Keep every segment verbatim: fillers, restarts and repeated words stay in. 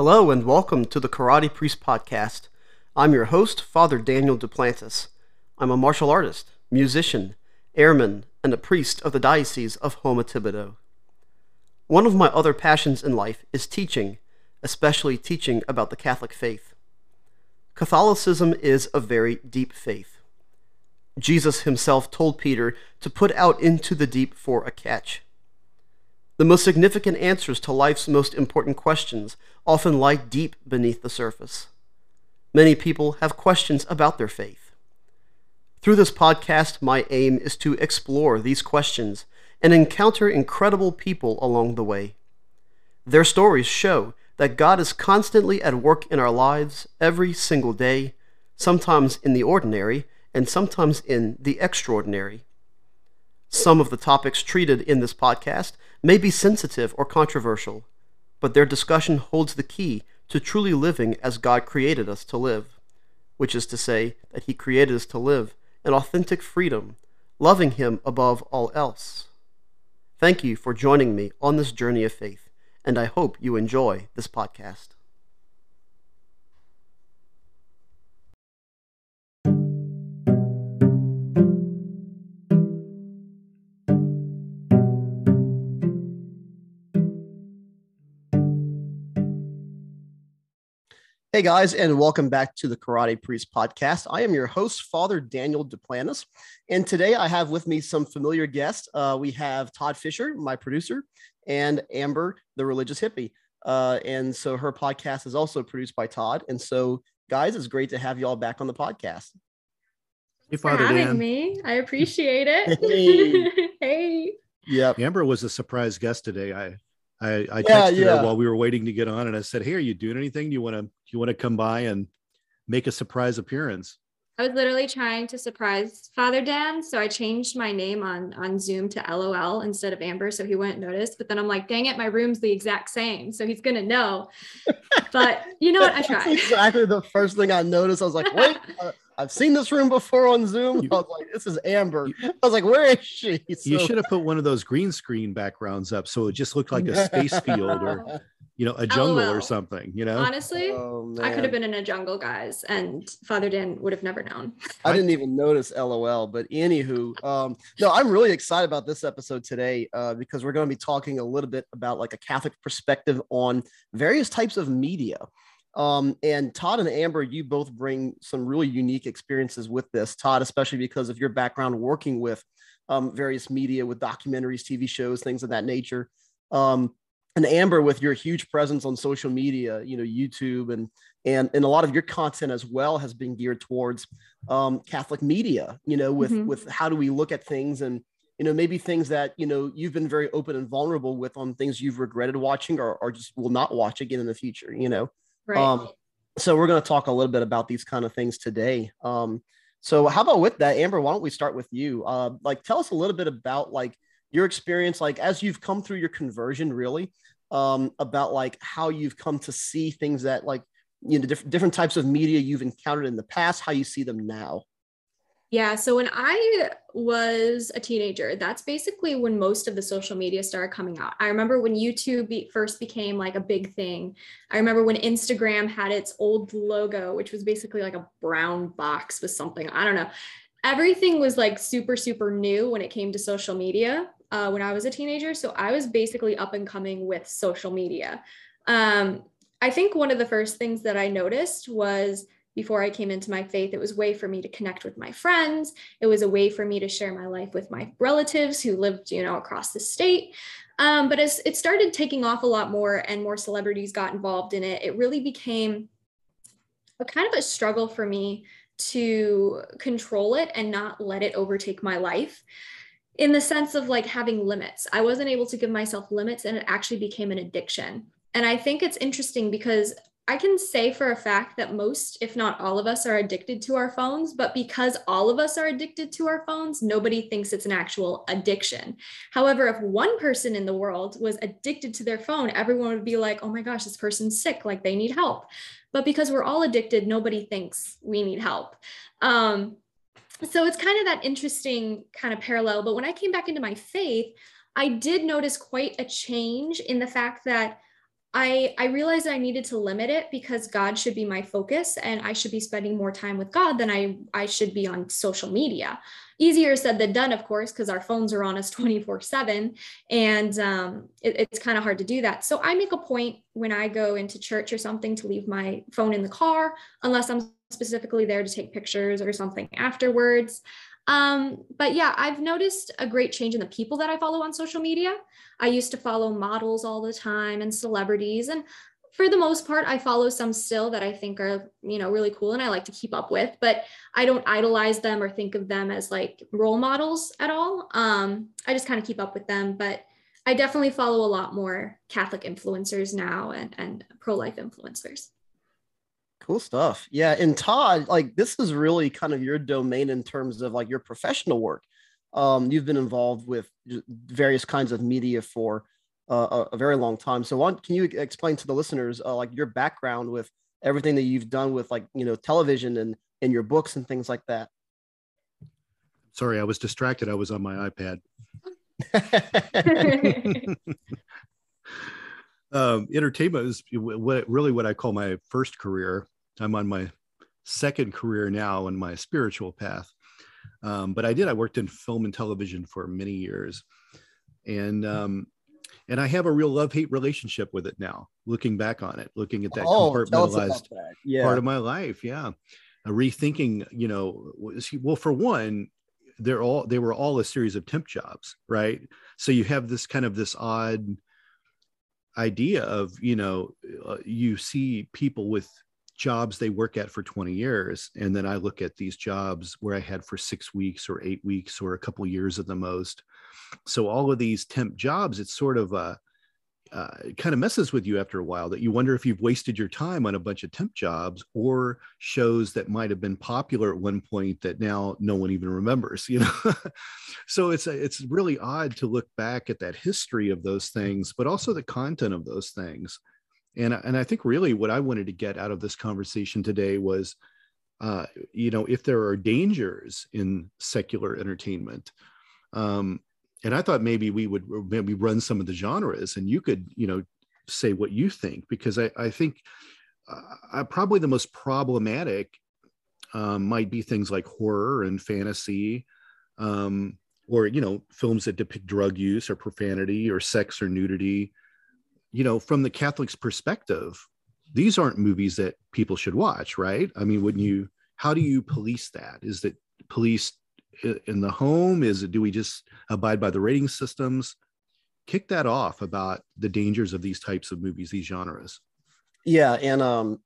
Hello and welcome to the Karate Priest Podcast. I'm your host, Father Daniel Duplantis. I'm a martial artist, musician, airman, and a priest of the Diocese of Houma Thibodaux. One of my other passions in life is teaching, especially teaching about the Catholic faith. Catholicism is a very deep faith. Jesus himself told Peter to put out into the deep for a catch. The most significant answers to life's most important questions often lie deep beneath the surface. Many people have questions about their faith. Through this podcast, my aim is to explore these questions and encounter incredible people along the way. Their stories show that God is constantly at work in our lives every single day, sometimes in the ordinary and sometimes in the extraordinary. Some of the topics treated in this podcast may be sensitive or controversial, but their discussion holds the key to truly living as God created us to live, which is to say that He created us to live in authentic freedom, loving Him above all else. Thank you for joining me on this journey of faith, and I hope you enjoy this podcast. Hey guys, and welcome back to the Karate Priest Podcast. I am your host, Father Daniel Duplantis, and today I have with me some familiar guests. Uh, we have Todd Fisher, my producer, and Amber, the religious hippie. Uh, and so her podcast is also produced by Todd. And so, guys, it's great to have you all back on the podcast. Hey, Father for having Dan. me. I appreciate it. Hey. Hey. Yep. Amber was a surprise guest today. I I, I Yeah, texted yeah. her while we were waiting to get on, and I said, "Hey, are you doing anything? Do you want to do you want to come by and make a surprise appearance?" I was literally trying to surprise Father Dan, so I changed my name on on Zoom to L O L instead of Amber, so he wouldn't notice. But then I'm like, dang it, my room's the exact same, so he's gonna know. But you know what? I That's tried. exactly the first thing I noticed. I was like, wait, uh, I've seen this room before on Zoom. You- I was like, this is Amber. I was like, where is she? You So- should have put one of those green screen backgrounds up so it just looked like a space field or you know a jungle or LOL. something. You know, Honestly, Oh, I could man. have been in a jungle, guys, and Father Dan would have never known. I didn't even notice L O L, but anywho, um, no, I'm really excited about this episode today uh, because we're going to be talking a little bit about like a Catholic perspective on various types of media. Um, and Todd and Amber, you both bring some really unique experiences with this. Todd, especially because of your background working with um, various media, with documentaries, T V shows, things of that nature. Um, and Amber, with your huge presence on social media, you know, YouTube and and and a lot of your content as well has been geared towards um, Catholic media. You know, with Mhm. with how do we look at things and you know maybe things that you know you've been very open and vulnerable with on things you've regretted watching or or just will not watch again in the future. You know. Right. Um, so we're going to talk a little bit about these kind of things today. Um, so how about with that, Amber, why don't we start with you? Uh, like, tell us a little bit about like your experience, like as you've come through your conversion, really, um, about like how you've come to see things that like, you know, different, different types of media you've encountered in the past, how you see them now. Yeah, so when I was a teenager, that's basically when most of the social media started coming out. I remember when YouTube be- first became like a big thing. I remember when Instagram had its old logo, which was basically like a brown box with something. I don't know. Everything was like super, super new when it came to social media uh, when I was a teenager. So I was basically up and coming with social media. Um, I think one of the first things that I noticed was before I came into my faith, it was a way for me to connect with my friends. It was a way for me to share my life with my relatives who lived, you know, across the state. Um, but as it started taking off a lot more and more celebrities got involved in it, it really became a kind of a struggle for me to control it and not let it overtake my life in the sense of like having limits. I wasn't able to give myself limits and it actually became an addiction. And I think it's interesting because I can say for a fact that most, if not all of us, are addicted to our phones, but because all of us are addicted to our phones, nobody thinks it's an actual addiction. However, if one person in the world was addicted to their phone, everyone would be like, oh my gosh, this person's sick, like they need help. But because we're all addicted, nobody thinks we need help. Um, so it's kind of that interesting kind of parallel. But when I came back into my faith, I did notice quite a change in the fact that I, I realized I needed to limit it because God should be my focus and I should be spending more time with God than I, I should be on social media. Easier said than done, of course, because our phones are on us twenty-four seven. And um, it, it's kind of hard to do that. So I make a point when I go into church or something to leave my phone in the car, unless I'm specifically there to take pictures or something afterwards. Um, but yeah, I've noticed a great change in the people that I follow on social media. I used to follow models all the time and celebrities. And for the most part, I follow some still that I think are, you know, really cool and I like to keep up with, but I don't idolize them or think of them as like role models at all. Um, I just kind of keep up with them, but I definitely follow a lot more Catholic influencers now and, and pro-life influencers. Cool stuff. Yeah. And Todd, like this is really kind of your domain in terms of like your professional work. Um, you've been involved with various kinds of media for uh, a, a very long time. So why, can you explain to the listeners uh, like your background with everything that you've done with like, you know, television and, and your books and things like that? Sorry, I was distracted. I was on my iPad. um, entertainment is what really what I call my first career. I'm on my second career now in my spiritual path. Um, but I did, I worked in film and television for many years. And, um, and I have a real love-hate relationship with it now, looking back on it, looking at that oh, compartmentalized that. Yeah. part of my life. Yeah. Uh, rethinking, you know, well, for one, they're all, they were all a series of temp jobs, right? So you have this kind of this odd idea of, you know, uh, you see people with jobs they work at for twenty years. And then I look at these jobs where I had for six weeks or eight weeks or a couple of years at the most. So all of these temp jobs, it's sort of a, uh, it kind of messes with you after a while that you wonder if you've wasted your time on a bunch of temp jobs or shows that might have been popular at one point that now no one even remembers, you know? So it's, a, it's really odd to look back at that history of those things, but also the content of those things. And, and I think really what I wanted to get out of this conversation today was, uh, you know, if there are dangers in secular entertainment, um, and I thought maybe we would maybe run some of the genres and you could, you know, say what you think, because I, I think uh, probably the most problematic um, might be things like horror and fantasy, um, or, you know, films that depict drug use or profanity or sex or nudity. You know, from the Catholic's perspective, these aren't movies that people should watch, right? I mean, wouldn't you, how do you police that? Is that police in the home? Is it, do we just abide by the rating systems? Kick that off about the dangers of these types of movies, these genres. Yeah. And um,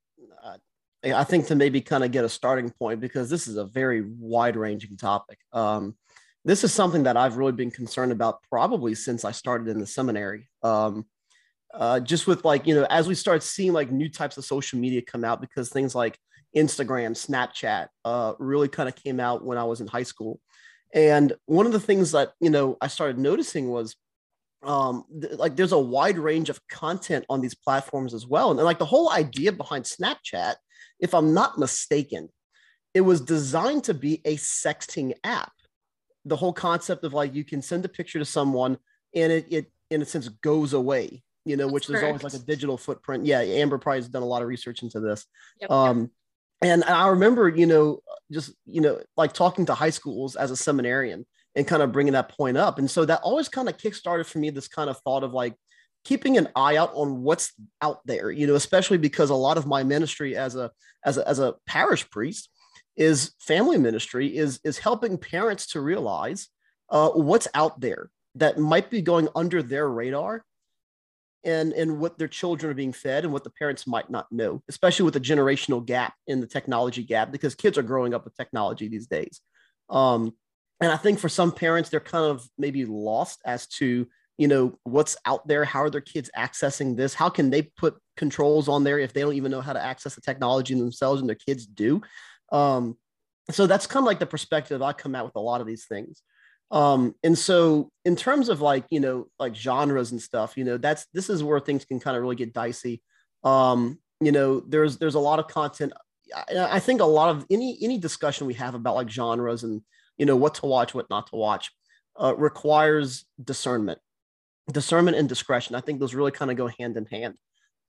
I think to maybe kind of get a starting point, because this is a very wide ranging topic. Um, this is something that I've really been concerned about probably since I started in the seminary. Um, Uh, just with like, you know, as we start seeing like new types of social media come out, because things like Instagram, Snapchat uh, really kind of came out when I was in high school. And one of the things that, you know, I started noticing was um, th- like there's a wide range of content on these platforms as well. And, and like the whole idea behind Snapchat, if I'm not mistaken, it was designed to be a sexting app. The whole concept of like you can send a picture to someone and it, it in a sense goes away. You know, That's which correct. is always like a digital footprint. Yeah, Amber probably has done a lot of research into this. Yep. Um, and I remember, you know, just, you know, like talking to high schools as a seminarian and kind of bringing that point up. And so that always kind of kickstarted for me this kind of thought of like keeping an eye out on what's out there, you know, especially because a lot of my ministry as a as a, as a parish priest is family ministry, is, is helping parents to realize uh, what's out there that might be going under their radar. And, and what their children are being fed and what the parents might not know, especially with the generational gap in the technology gap, because kids are growing up with technology these days. Um, and I think for some parents, they're kind of maybe lost as to, you know, what's out there. How are their kids accessing this? How can they put controls on there if they don't even know how to access the technology themselves and their kids do? Um, so that's kind of like the perspective I come out with a lot of these things. Um, and so in terms of like, you know, like genres and stuff, you know, that's, this is where things can kind of really get dicey. Um, you know, there's, there's a lot of content. I, I think a lot of any, any discussion we have about like genres and, you know, what to watch, what not to watch, uh, requires discernment, discernment and discretion. I think those really kind of go hand in hand.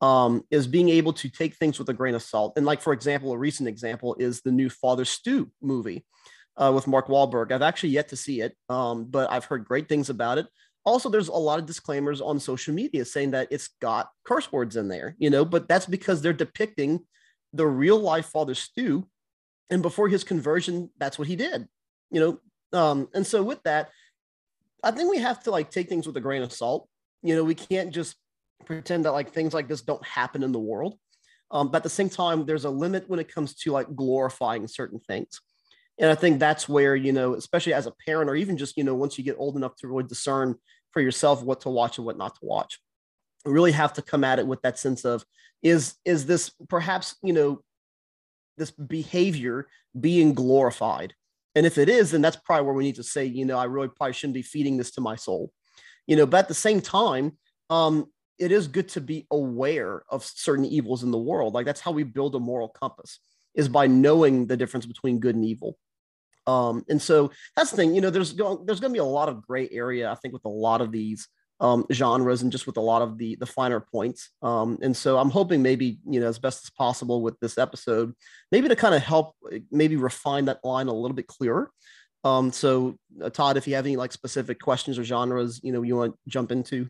um, is being able to take things with a grain of salt. And like, for example, a recent example is the new Father Stu movie uh, with Mark Wahlberg. I've actually yet to see it, um, but I've heard great things about it. Also, there's a lot of disclaimers on social media saying that it's got curse words in there, you know, but that's because they're depicting the real life Father Stu. And before his conversion, that's what he did, you know? Um, and so with that, I think we have to like take things with a grain of salt. You know, we can't just pretend that like things like this don't happen in the world. Um, but at the same time, there's a limit when it comes to like glorifying certain things. And I think that's where, you know, especially as a parent, or even just, you know, once you get old enough to really discern for yourself what to watch and what not to watch, you really have to come at it with that sense of, is, is this perhaps, you know, this behavior being glorified? And if it is, then that's probably where we need to say, you know, I really probably shouldn't be feeding this to my soul, you know, but at the same time, um, it is good to be aware of certain evils in the world. Like that's how we build a moral compass, is by knowing the difference between good and evil. Um, and so that's the thing, you know, there's going, there's going to be a lot of gray area, I think, with a lot of these um, genres and just with a lot of the, the finer points. Um, and so I'm hoping maybe, you know, as best as possible with this episode, maybe to kind of help maybe refine that line a little bit clearer. Um, so uh, Todd, if you have any like specific questions or genres, you know, you want to jump into.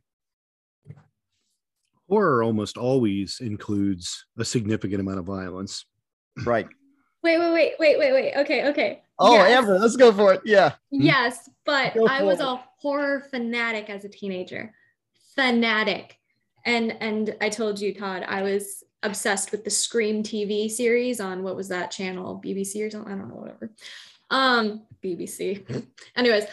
Horror almost always includes a significant amount of violence. Right. Wait, wait, wait, wait, wait, wait. Okay, okay. Oh, yes. Amber, let's go for it. Yeah. Yes, but Go I was for it. a horror fanatic as a teenager. Fanatic. And and I told you, Todd, I was obsessed with the Scream T V series on, what was that channel? B B C or something? I don't know, whatever. Um, B B C. Anyways,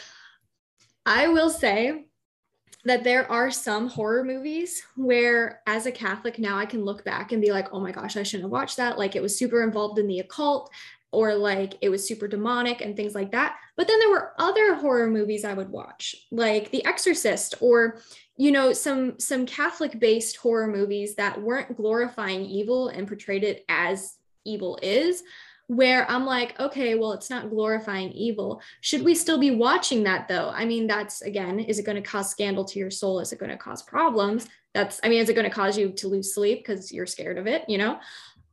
I will say that there are some horror movies where, as a Catholic now, I can look back and be like, oh my gosh, I shouldn't have watched that. Like it was super involved in the occult, or like it was super demonic and things like that. But then there were other horror movies I would watch, like The Exorcist, or, you know, some some Catholic-based horror movies that weren't glorifying evil and portrayed it as evil is, where I'm like, okay, well, it's not glorifying evil. Should we still be watching that though? I mean, that's, again, is it going to cause scandal to your soul? Is it going to cause problems? That's, I mean, is it going to cause you to lose sleep because you're scared of it, you know?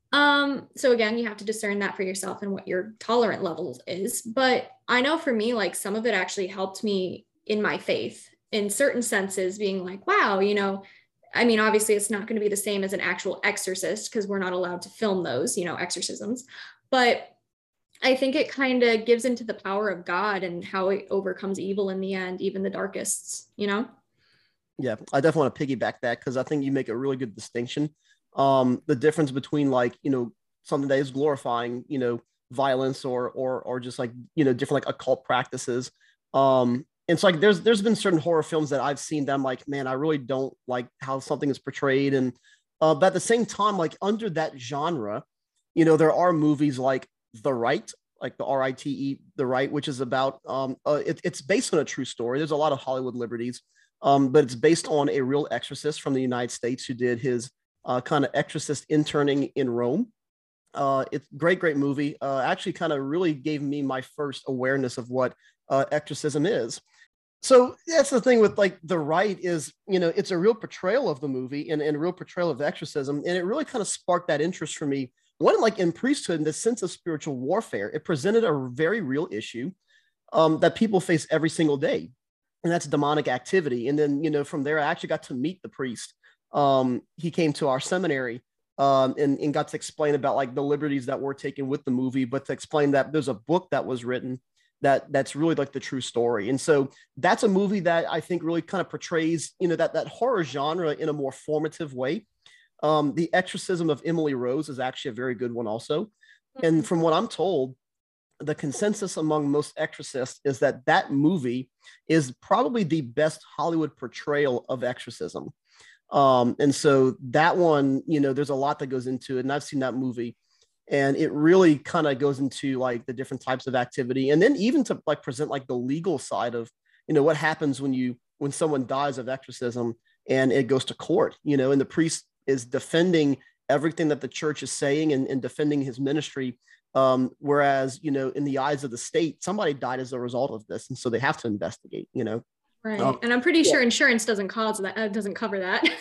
Um, so again, you have to discern that for yourself and what your tolerant level is. But I know for me, like some of it actually helped me in my faith in certain senses, being like, wow, you know, I mean, obviously it's not going to be the same as an actual exorcist because we're not allowed to film those, you know, exorcisms. But I think it kind of gives into the power of God and how it overcomes evil in the end, even the darkest, you know? Yeah, I definitely want to piggyback that because I think you make a really good distinction. Um, the difference between like, you know, something that is glorifying, you know, violence or or or just like, you know, different like occult practices. Um, and so like there's there's been certain horror films that I've seen that I'm like, man, I really don't like how something is portrayed. And uh, but at the same time, like under that genre, you know, there are movies like The Rite, like the R I T E, The Rite, which is about, um, uh, it, it's based on a true story. There's a lot of Hollywood liberties, um, but it's based on a real exorcist from the United States who did his uh, kind of exorcist interning in Rome. Uh, it's great, great movie. Uh, actually kind of really gave me my first awareness of what uh, exorcism is. So that's the thing with like The Rite is, you know, it's a real portrayal of the movie and, and a real portrayal of exorcism. And it really kind of sparked that interest for me. One, like in priesthood, in the sense of spiritual warfare, it presented a very real issue um, that people face every single day. And that's demonic activity. And then, you know, from there, I actually got to meet the priest. Um, he came to our seminary um, and, and got to explain about like the liberties that were taken with the movie, but to explain that there's a book that was written that that's really like the true story. And so that's a movie that I think really kind of portrays, you know, that, that horror genre in a more formative way. Um, The Exorcism of Emily Rose is actually a very good one also. And from what I'm told, the consensus among most exorcists is that that movie is probably the best Hollywood portrayal of exorcism. Um, and so that one, you know, there's a lot that goes into it. And I've seen that movie and it really kind of goes into like the different types of activity. And then even to like present like the legal side of, you know, what happens when you, when someone dies of exorcism and it goes to court, you know, and the priest is defending everything that the church is saying and, and defending his ministry. Um, whereas, you know, in the eyes of the state, somebody died as a result of this. And so they have to investigate, you know? Right. Um, And I'm pretty yeah. sure insurance doesn't cause that, uh, doesn't cover that.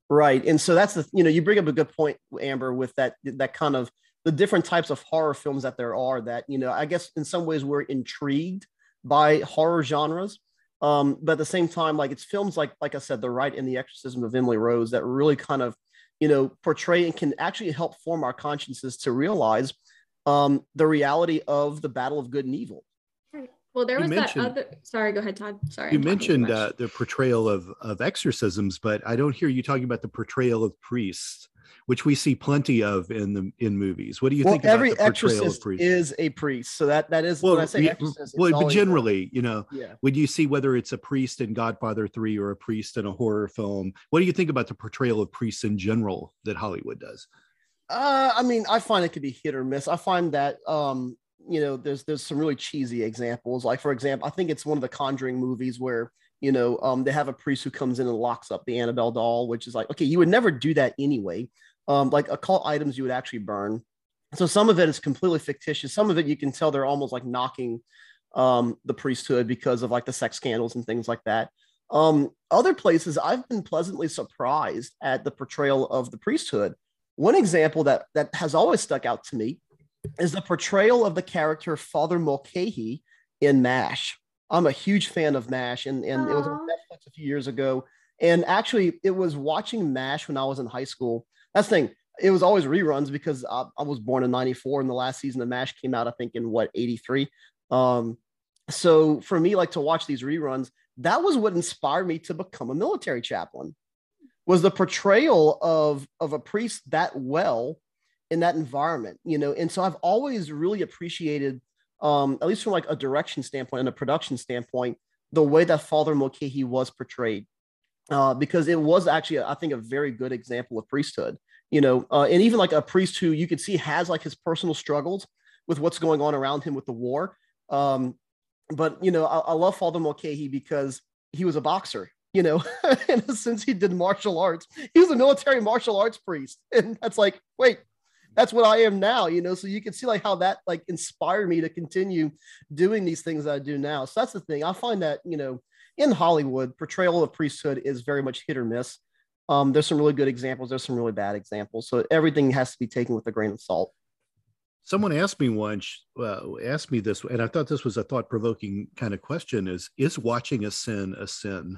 Right. And so that's the, you know, you bring up a good point, Amber, with that, that kind of the different types of horror films that there are that, you know, I guess in some ways we're intrigued by horror genres. Um, but at the same time, like it's films like, like I said, The Rite and the Exorcism of Emily Rose that really kind of, you know, portray and can actually help form our consciences to realize um, the reality of the battle of good and evil. Well, there was that other. Sorry, go ahead, Todd. Sorry. You mentioned uh, the portrayal of of exorcisms, but I don't hear you talking about the portrayal of priests, which we see plenty of in the in movies. What do you well, think about every the portrayal exorcist of priests? Is a priest, so that that is well, when I say we, exorcist. Well, but always, generally, you know, yeah. When you see whether it's a priest in Godfather three or a priest in a horror film, what do you think about the portrayal of priests in general that Hollywood does? Uh, I mean, I find it could be hit or miss. I find that um, you know, there's there's some really cheesy examples. Like, for example, I think it's one of the Conjuring movies where, you know, um, they have a priest who comes in and locks up the Annabelle doll, which is like, okay, you would never do that anyway. Um, like occult items you would actually burn. So some of it is completely fictitious. Some of it you can tell they're almost like knocking um, the priesthood because of like the sex scandals and things like that. Um, other places, I've been pleasantly surprised at the portrayal of the priesthood. One example that that has always stuck out to me is the portrayal of the character Father Mulcahy in MASH. I'm a huge fan of MASH, and, and it was on Netflix a few years ago. And actually, it was watching MASH when I was in high school. That's the thing. It was always reruns because I, I was born in ninety-four, and the last season of MASH came out, I think, in what, eighty-three. Um, so for me, like to watch these reruns, that was what inspired me to become a military chaplain. Was the portrayal of of a priest that well in that environment, you know? And so I've always really appreciated, um, at least from like a direction standpoint and a production standpoint, the way that Father Mulcahy was portrayed, uh, because it was actually, I think, a very good example of priesthood, you know, uh, and even like a priest who you could see has like his personal struggles with what's going on around him with the war. Um, but, you know, I, I love Father Mulcahy because he was a boxer. You know, in a sense, he did martial arts. He was a military martial arts priest. And that's like, wait, that's what I am now, you know? So you can see like how that like inspired me to continue doing these things that I do now. So that's the thing. I find that, you know, in Hollywood, portrayal of priesthood is very much hit or miss. Um, there's some really good examples. There's some really bad examples. So everything has to be taken with a grain of salt. Someone asked me once, uh, asked me this, and I thought this was a thought-provoking kind of question, is, is watching a sin a sin?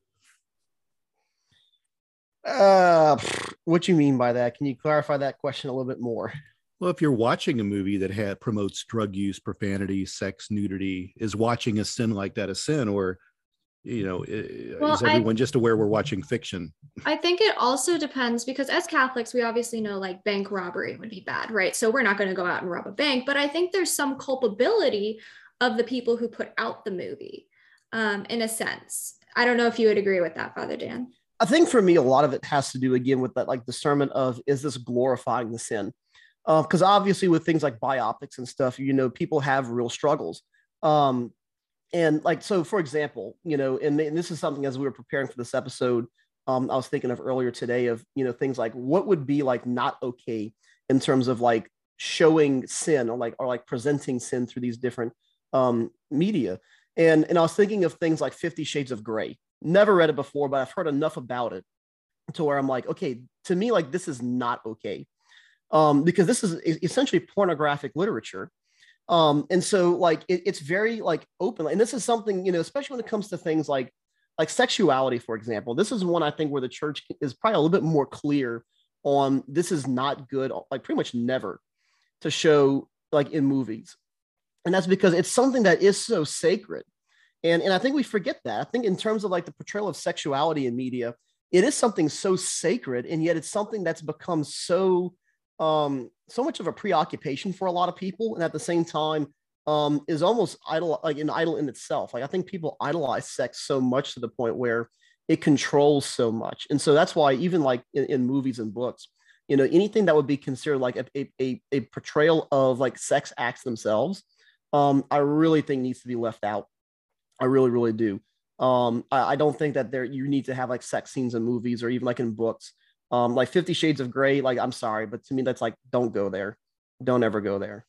Uh, what you mean by that? Can you clarify that question a little bit more? Well, if you're watching a movie that ha- promotes drug use, profanity, sex, nudity, is watching a sin like that a sin? Or, you know, well, is everyone I, just aware we're watching fiction? I think it also depends, because as Catholics, we obviously know like bank robbery would be bad, right? So we're not going to go out and rob a bank, but I think there's some culpability of the people who put out the movie, um, in a sense. I don't know if you would agree with that, Father Dan. I think for me, a lot of it has to do again with that like discernment of, is this glorifying the sin? Because uh, obviously with things like biopics and stuff, you know, people have real struggles. Um, and like, so for example, you know, and, and this is something as we were preparing for this episode, um, I was thinking of earlier today of, you know, things like what would be like not okay in terms of like showing sin or like, or like presenting sin through these different um, media. And, and I was thinking of things like Fifty Shades of Grey. Never read it before, but I've heard enough about it to where I'm like, okay, to me, like this is not okay. Um, because this is essentially pornographic literature. Um, and so like, it, it's very like open. And this is something, you know, especially when it comes to things like, like sexuality, for example, this is one I think where the church is probably a little bit more clear on this is not good, like pretty much never to show like in movies. And that's because it's something that is so sacred. And, and I think we forget that. I think in terms of like the portrayal of sexuality in media, it is something so sacred, and yet it's something that's become so um, so much of a preoccupation for a lot of people, and at the same time um, is almost idol, like an idol in itself. Like I think people idolize sex so much to the point where it controls so much, and so that's why even like in, in movies and books, you know, anything that would be considered like a a, a portrayal of like sex acts themselves, um, I really think needs to be left out. I really, really do. Um, I, I don't think that there you need to have like sex scenes in movies or even like in books. Um, like Fifty Shades of Grey, like I'm sorry, but to me that's like, don't go there. Don't ever go there.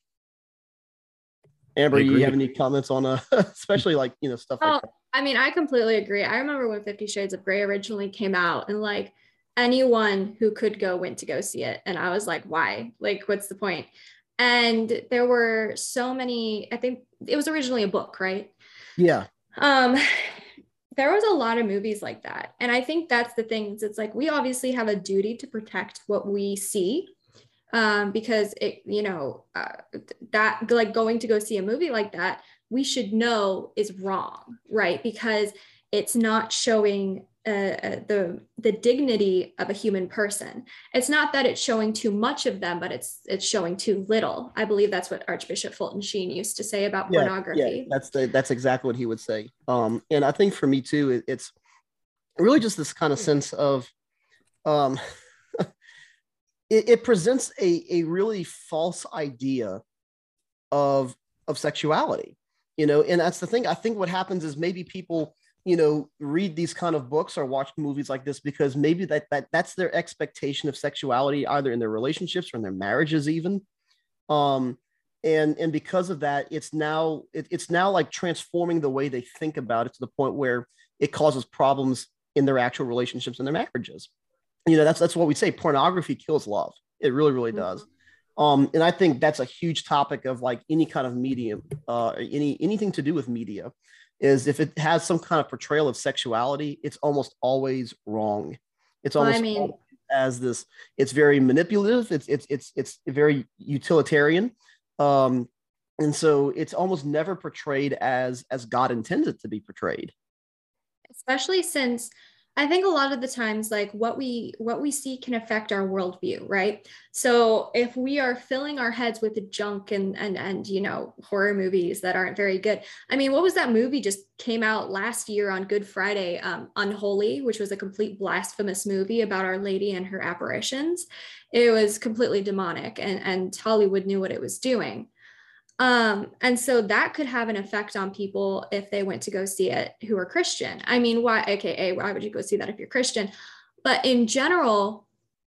Amber, you have any comments on uh especially like, you know, stuff like oh, that? I mean, I completely agree. I remember when Fifty Shades of Grey originally came out, and like anyone who could go went to go see it. And I was like, why? Like, what's the point? And there were so many, I think it was originally a book, right? Yeah. Um, there was a lot of movies like that. And I think that's the thing. It's like, we obviously have a duty to protect what we see. Um, because it, you know, uh, that like going to go see a movie like that, we should know is wrong, right? Because it's not showing uh, uh, the the dignity of a human person. It's not that it's showing too much of them, but it's it's showing too little. I believe that's what Archbishop Fulton Sheen used to say about Yeah, pornography. yeah, that's the that's exactly what he would say. Um, and I think for me too, it, it's really just this kind of sense of, um, it, it presents a a really false idea of of sexuality, you know. And that's the thing. I think what happens is maybe people, you know, read these kind of books or watch movies like this because maybe that that that's their expectation of sexuality, either in their relationships or in their marriages, even. Um, and and because of that, it's now it, it's now like transforming the way they think about it to the point where it causes problems in their actual relationships and their marriages. You know, that's that's what we say. Pornography kills love. It really, really does. Um, and I think that's a huge topic of like any kind of medium, uh, any anything to do with media, is if it has some kind of portrayal of sexuality, it's almost always wrong. It's Well, almost I mean, as this. It's very manipulative. It's it's it's it's very utilitarian, um, and so it's almost never portrayed as as God intended to be portrayed. especially since I think a lot of the times, like what we what we see can affect our worldview, right? So if we are filling our heads with junk and and and you know horror movies that aren't very good. I mean, what was that movie just came out last year on Good Friday, um, Unholy, which was a complete blasphemous movie about Our Lady and her apparitions. It was completely demonic, and and Hollywood knew what it was doing. Um, and so that could have an effect on people if they went to go see it who are Christian. I mean, why, A K A, why would you go see that if you're Christian? But in general,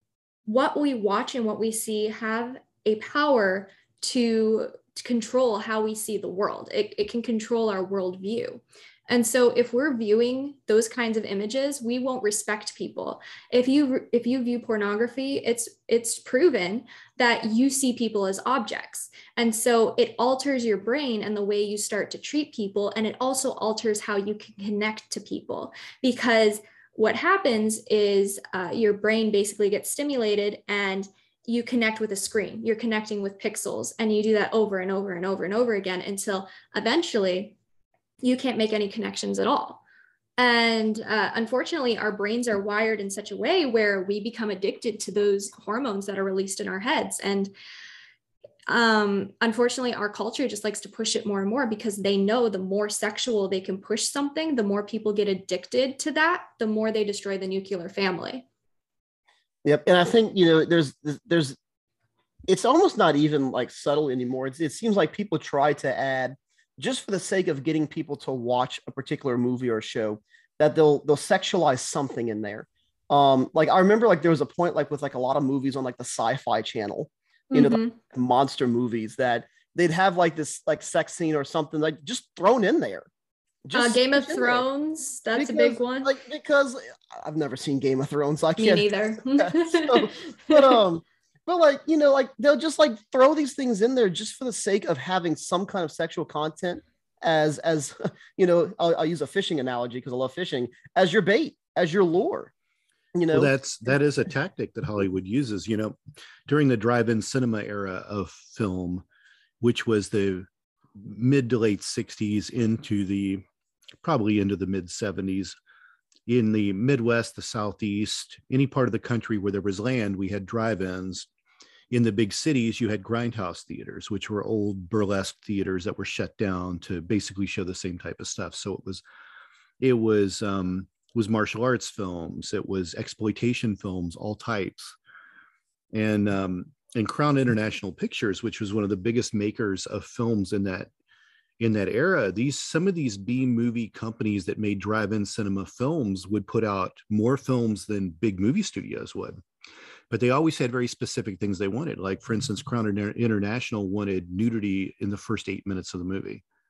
what we watch and what we see have a power to, to control how we see the world. It, it can control our worldview. And so if we're viewing those kinds of images, we won't respect people. If you if you view pornography, it's it's proven that you see people as objects. And so it alters your brain and the way you start to treat people. And it also alters how you can connect to people, because what happens is uh, your brain basically gets stimulated and you connect with a screen. You're connecting with pixels, and you do that over and over and over and over again until eventually you can't make any connections at all. And uh, unfortunately, our brains are wired in such a way where we become addicted to those hormones that are released in our heads. And um, unfortunately, our culture just likes to push it more and more, because they know the more sexual they can push something, the more people get addicted to that, the more they destroy the nuclear family. Yep. And I think, you know, there's, there's, it's almost not even like subtle anymore. It's, it seems like people try to add, just for the sake of getting people to watch a particular movie or show, that they'll, they'll sexualize something in there. Um, like I remember like there was a point like with like a lot of movies on like the Sci-Fi Channel, you know, Mm-hmm. the monster movies, that they'd have like this like sex scene or something like just thrown in there. Uh, Just Game of in there. Thrones, that's a Because, big one. like, because I've never seen Game of Thrones, so I Me can't. neither. So, but um, but like you know, like they'll just like throw these things in there just for the sake of having some kind of sexual content, as as you know, I'll, I'll use a fishing analogy because I love fishing, as your bait, as your lure. You know, Well, that's that is a tactic that Hollywood uses. You know, during the drive-in cinema era of film, which was the mid to late sixties into the probably into the mid seventies, in the Midwest, the Southeast, any part of the country where there was land, we had drive-ins. In the big cities, you had grindhouse theaters, which were old burlesque theaters that were shut down to basically show the same type of stuff. So it was, it was, um, was martial arts films, it was exploitation films, all types, and um, and Crown International Pictures, which was one of the biggest makers of films in that in that era. These some of these B movie companies that made drive-in cinema films would put out more films than big movie studios would. But they always had very specific things they wanted. Like, for instance, Crown International wanted nudity in the first eight minutes of the movie.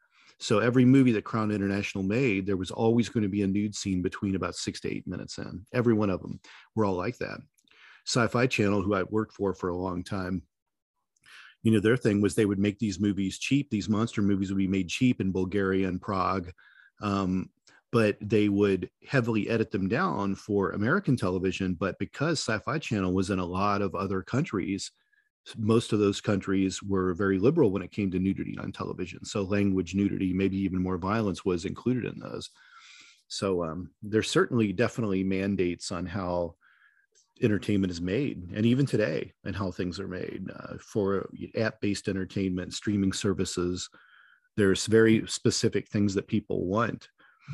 So every movie that Crown International made, there was always going to be a nude scene between about six to eight minutes in. Every one of them were all like that. Sci-Fi Channel, who I worked for for a long time, you know, their thing was they would make these movies cheap. These monster movies would be made cheap in Bulgaria and Prague. Um, but they would heavily edit them down for American television. But because Sci-Fi Channel was in a lot of other countries, most of those countries were very liberal when it came to nudity on television. So language nudity, maybe even more violence, was included in those. So um, there's certainly definitely mandates on how entertainment is made, and even today, and how things are made uh, for app-based entertainment, streaming services. There's very specific things that people want.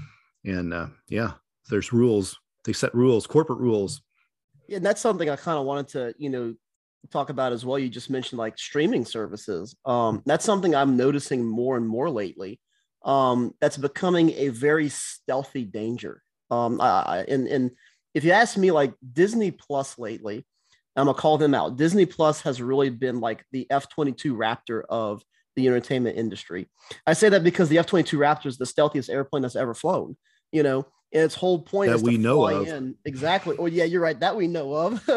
And uh, yeah, there's rules. They set rules, corporate rules. Yeah, and that's something I kind of wanted to, you know, talk about as well. You just mentioned like streaming services. Um, that's something I'm noticing more and more lately. Um, that's becoming a very stealthy danger. Um, I, and, and if you ask me, like Disney Plus lately, I'm gonna call them out. Disney Plus has really been like the F twenty-two Raptor of the entertainment industry. I say that because the F twenty-two Raptor is the stealthiest airplane that's ever flown, you know, and its whole point that is we to know fly of. in. Exactly. Oh yeah, you're right. That we know of.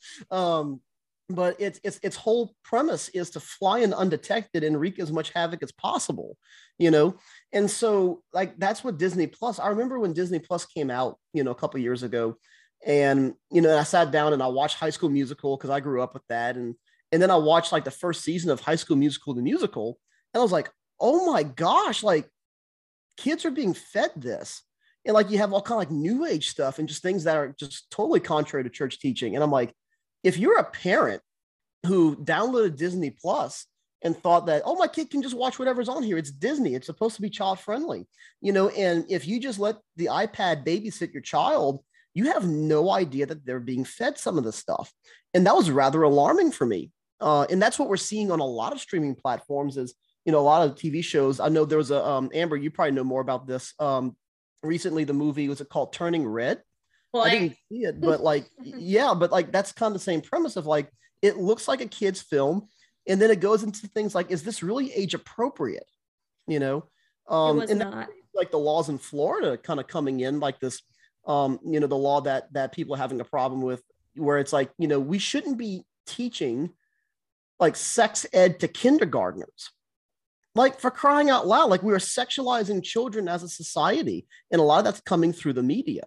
um, but its its its whole premise is to fly in undetected and wreak as much havoc as possible, you know. And so like that's what Disney Plus. I remember when Disney Plus came out, you know, a couple of years ago, and you know, I sat down and I watched High School Musical because I grew up with that, and and then I watched like the first season of High School Musical, the musical, and I was like, oh my gosh, like kids are being fed this. And like you have all kind of like new age stuff and just things that are just totally contrary to church teaching. And I'm like, if you're a parent who downloaded Disney Plus and thought that, oh, my kid can just watch whatever's on here, it's Disney, it's supposed to be child friendly, you know, and if you just let the iPad babysit your child, you have no idea that they're being fed some of the stuff. And that was rather alarming for me. Uh, and that's what we're seeing on a lot of streaming platforms is, you know, a lot of T V shows. I know there was a, um, Amber, you probably know more about this. Um, recently, the movie, was it called Turning Red? Well, I didn't see it, but like, yeah, but like, that's kind of the same premise of like, it looks like a kid's film. And then it goes into things like, is this really age appropriate? You know? Um, it was and not. Like the laws in Florida kind of coming in like this, um, you know, the law that, that people are having a problem with, where it's like, you know, we shouldn't be teaching like sex ed to kindergartners. Like for crying out loud, like we are sexualizing children as a society. And a lot of that's coming through the media.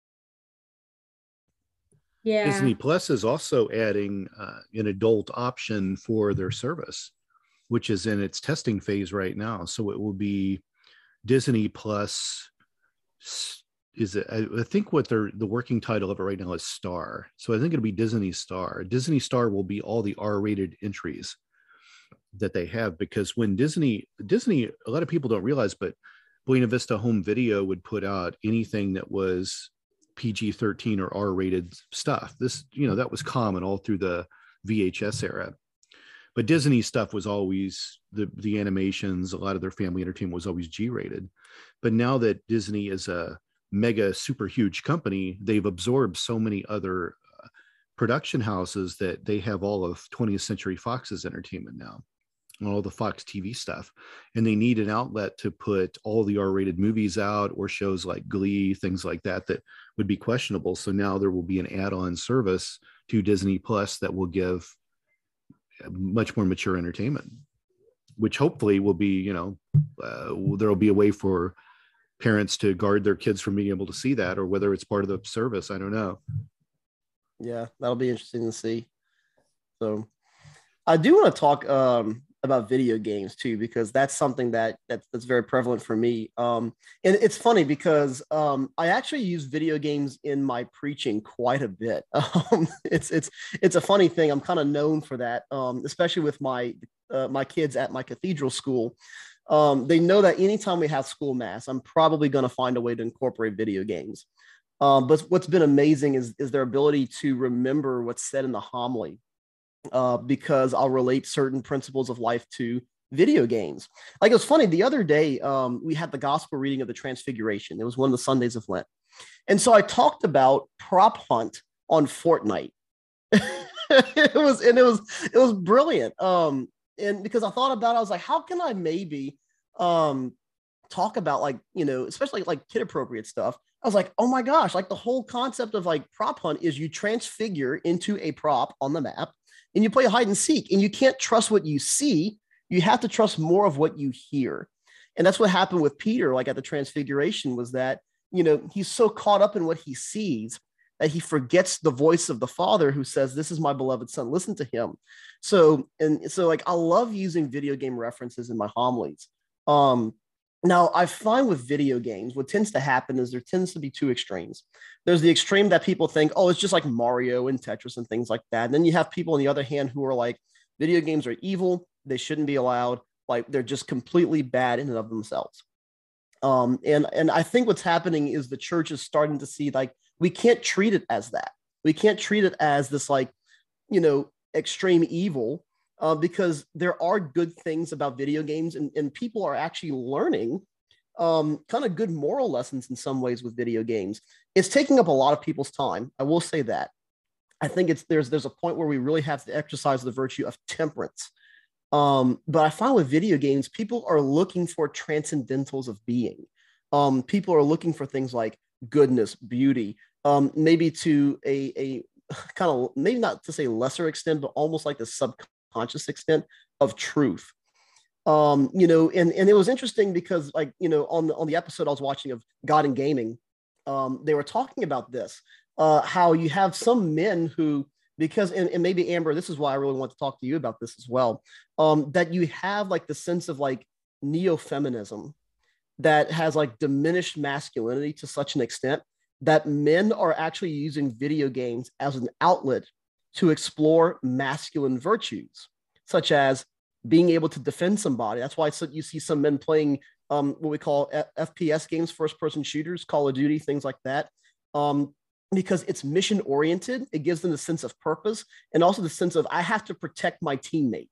Yeah. Disney Plus is also adding uh, an adult option for their service, which is in its testing phase right now. So it will be Disney Plus. Is it? I think what they're the working title of it right now is Star. So I think it'll be Disney Star. Disney Star will be all the R-rated entries that they have, because when Disney Disney, a lot of people don't realize, but Buena Vista Home Video would put out anything that was P G thirteen or R-rated stuff. This, you know, that was common all through the V H S era. But Disney stuff was always the the animations. A lot of their family entertainment was always G-rated. But now that Disney is a mega super huge company, they've absorbed so many other uh, production houses that they have all of twentieth Century Fox's entertainment now, all the Fox T V stuff, and they need an outlet to put all the R-rated movies out, or shows like Glee, things like that that would be questionable. So now there will be an add-on service to Disney Plus that will give much more mature entertainment, which hopefully will be, you know, uh, there will be a way for parents to guard their kids from being able to see that, or whether it's part of the service. I don't know. Yeah, that'll be interesting to see. So I do want to talk um, about video games too, because that's something that that's, that's very prevalent for me. Um, and it's funny because um, I actually use video games in my preaching quite a bit. Um, it's it's it's a funny thing. I'm kind of known for that, um, especially with my uh, my kids at my cathedral school. Um, they know that anytime we have school mass, I'm probably going to find a way to incorporate video games. Um, but what's been amazing is, is their ability to remember what's said in the homily, uh, because I'll relate certain principles of life to video games. Like it was funny, the other day, um, we had the gospel reading of the Transfiguration. It was one of the Sundays of Lent. And so I talked about prop hunt on Fortnite. it was, and it was, it was brilliant. Um, and because I thought about it, I was like, how can I maybe um, talk about like, you know, especially like kid appropriate stuff, I was like, oh my gosh, like the whole concept of like prop hunt is you transfigure into a prop on the map and you play hide and seek, and you can't trust what you see. You have to trust more of what you hear. And that's what happened with Peter, like at the transfiguration, was that, you know, he's so caught up in what he sees that he forgets the voice of the Father who says, this is my beloved son, listen to him. So, and so like, I love using video game references in my homilies. Um, now I find with video games, what tends to happen is there tends to be two extremes. There's the extreme that people think, oh, it's just like Mario and Tetris and things like that. And then you have people on the other hand who are like, video games are evil. They shouldn't be allowed. Like they're just completely bad in and of themselves. Um, and, and I think what's happening is the church is starting to see like, we can't treat it as that. We can't treat it as this like, you know, extreme evil, uh, because there are good things about video games, and, and people are actually learning um, kind of good moral lessons in some ways with video games. It's taking up a lot of people's time. I will say that. I think it's there's there's a point where we really have to exercise the virtue of temperance. Um, but I find with video games, people are looking for transcendentals of being. Um, people are looking for things like goodness, beauty, um, maybe to a, a kind of, maybe not to say lesser extent, but almost like the subconscious extent of truth. Um, you know, and, and it was interesting because like, you know, on the, on the episode I was watching of God and Gaming, um, they were talking about this, uh, how you have some men who, because, and, and maybe Amber, this is why I really want to talk to you about this as well, um, that you have like the sense of like neo-feminism that has like diminished masculinity to such an extent that men are actually using video games as an outlet to explore masculine virtues, such as being able to defend somebody. That's why you see some men playing um, what we call F P S games, first-person shooters, Call of Duty, things like that, um, because it's mission-oriented. It gives them the sense of purpose and also the sense of, I have to protect my teammate.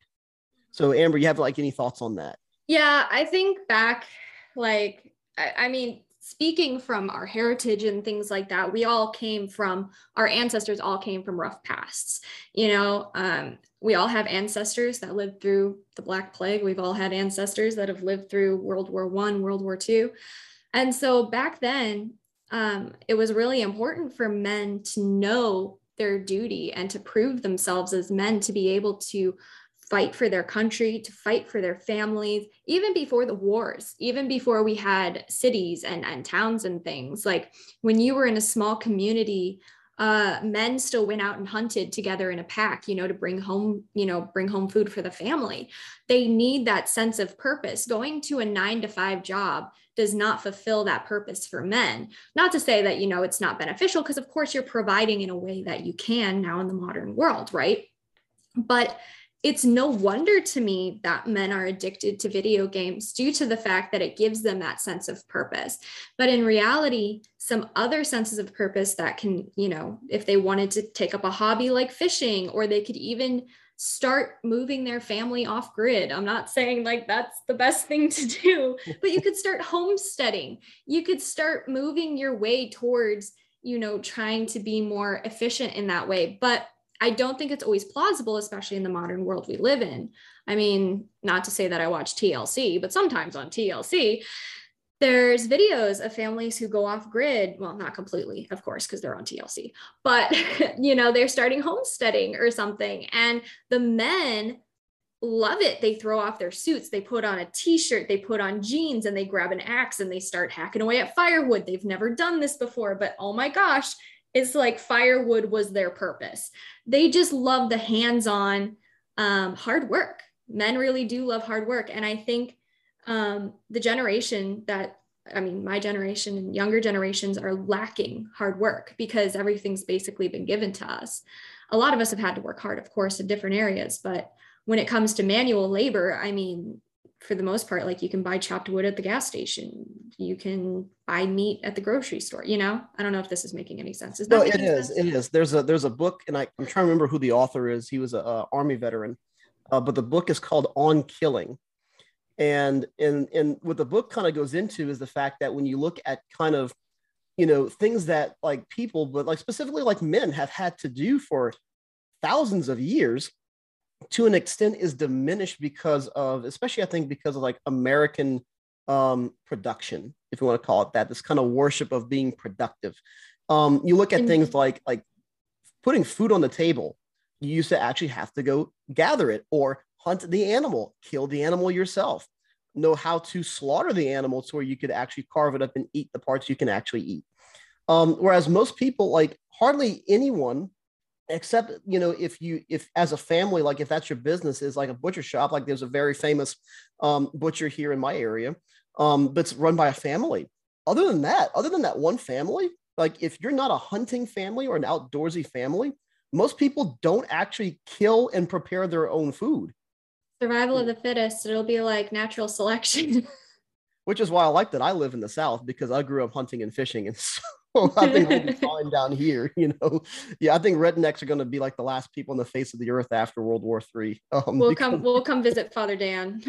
So Amber, you have like any thoughts on that? Yeah, I think back, like, I, I mean, speaking from our heritage and things like that, we all came from, our ancestors all came from rough pasts. You know, um, we all have ancestors that lived through the Black Plague. We've all had ancestors that have lived through World War One, World War Two. And so back then, um, it was really important for men to know their duty and to prove themselves as men, to be able to fight for their country, to fight for their families, even before the wars, even before we had cities and, and towns and things. Like when you were in a small community, uh, men still went out and hunted together in a pack, you know, to bring home, you know, bring home food for the family. They need that sense of purpose. Going to a nine to five job does not fulfill that purpose for men. Not to say that, you know, it's not beneficial, because of course you're providing in a way that you can now in the modern world, right? But it's no wonder to me that men are addicted to video games due to the fact that it gives them that sense of purpose. But in reality, some other senses of purpose that can, you know, if they wanted to take up a hobby like fishing, or they could even start moving their family off grid. I'm not saying like that's the best thing to do, but you could start homesteading. You could start moving your way towards, you know, trying to be more efficient in that way. But I don't think it's always plausible, especially in the modern world we live in. I mean, not to say that I watch T L C, but sometimes on T L C, there's videos of families who go off grid. Well, not completely, of course, because they're on T L C, but you know, they're starting homesteading or something. And the men love it. They throw off their suits, they put on a t-shirt, they put on jeans, and they grab an axe and they start hacking away at firewood. They've never done this before, but oh my gosh, it's like firewood was their purpose. They just love the hands-on um, hard work. Men really do love hard work. And I think um, the generation that, I mean, my generation and younger generations are lacking hard work because everything's basically been given to us. A lot of us have had to work hard, of course, in different areas. But when it comes to manual labor, I mean, for the most part, like you can buy chopped wood at the gas station. You can buy meat at the grocery store, you know? I don't know if this is making any sense. Is that no, it is. Sense? It is. There's a, there's a book, and I, I'm trying to remember who the author is. He was a, a Army veteran, uh, but the book is called On Killing. And, and, and what the book kind of goes into is the fact that when you look at kind of, you know, things that like people, but like specifically like men have had to do for thousands of years, to an extent is diminished because of, especially I think because of like American um, production, if you want to call it that, this kind of worship of being productive. Um, you look at And things like like putting food on the table. You used to actually have to go gather it or hunt the animal, kill the animal yourself, know how to slaughter the animal so where you could actually carve it up and eat the parts you can actually eat. Um, whereas most people, like hardly anyone, except, you know, if you, if as a family, like if that's your business, is like a butcher shop, like there's a very famous um, butcher here in my area, um, but it's run by a family. Other than that, other than that one family, like if you're not a hunting family or an outdoorsy family, most people don't actually kill and prepare their own food. survival of the fittest, it'll be like natural selection. Which is why I like that I live in the South, because I grew up hunting and fishing. And so I think we'll be fine down here, you know? Yeah, I think rednecks are going to be like the last people on the face of the earth after World War Three. Um, we'll because... come, we'll come visit Father Dan.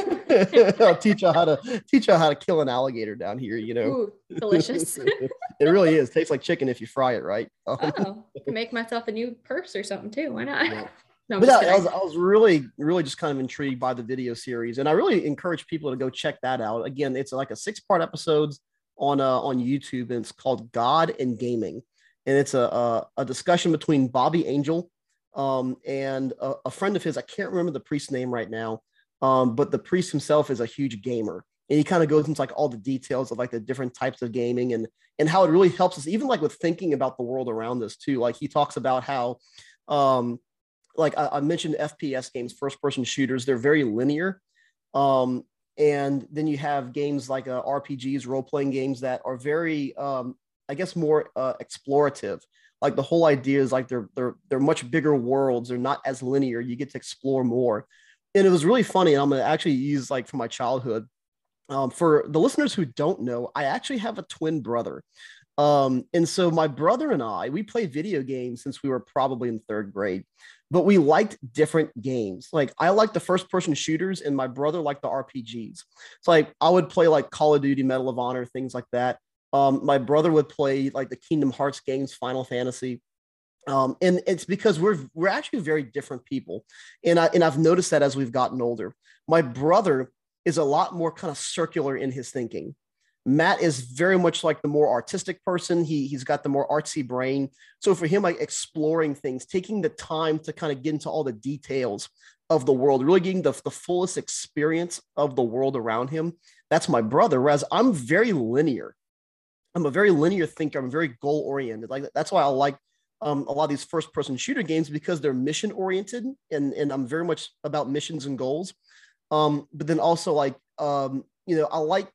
I'll teach you how to teach you how to kill an alligator down here, you know? Ooh, delicious. It really is. Tastes like chicken if you fry it right. Um, Oh, I can make myself a new purse or something too. Why not? Yeah. No, I'm But just that, I, was, kidding. I was really, really just kind of intrigued by the video series, and I really encourage people to go check that out. Again, it's like a six-part episodes on uh, on YouTube, and it's called God and Gaming, and it's a a, a discussion between Bobby Angel um, and a, a friend of his. I can't remember the priest's name right now, um, but the priest himself is a huge gamer, and he kind of goes into like all the details of like the different types of gaming and and how it really helps us, even like with thinking about the world around us too. Like he talks about how. Um, like I, I mentioned F P S games, first person shooters, they're very linear. Um, and then you have games like uh, R P Gs, role playing games that are very, um, I guess, more uh, explorative. Like the whole idea is like they're they're they're much bigger worlds. They're not as linear. You get to explore more. And it was really funny. And I'm gonna actually use like from my childhood. Um, for the listeners who don't know, I actually have a twin brother. Um, and so my brother and I, we played video games since we were probably in third grade, but we liked different games. Like I liked the first person shooters and my brother liked the R P Gs. So like I would play like Call of Duty, Medal of Honor, things like that. Um, my brother would play like the Kingdom Hearts games, Final Fantasy. Um, and it's because we're we're actually very different people. And I and I've noticed that as we've gotten older. My brother is a lot more kind of circular in his thinking. Matt is very much like the more artistic person. He, he's got the more artsy brain. So for him, like exploring things, taking the time to kind of get into all the details of the world, really getting the, the fullest experience of the world around him. That's my brother. Whereas I'm very linear. I'm a very linear thinker. I'm very goal oriented. Like that's why I like um, a lot of these first person shooter games, because they're mission oriented. And, and I'm very much about missions and goals. Um, but then also like, um, you know, I like,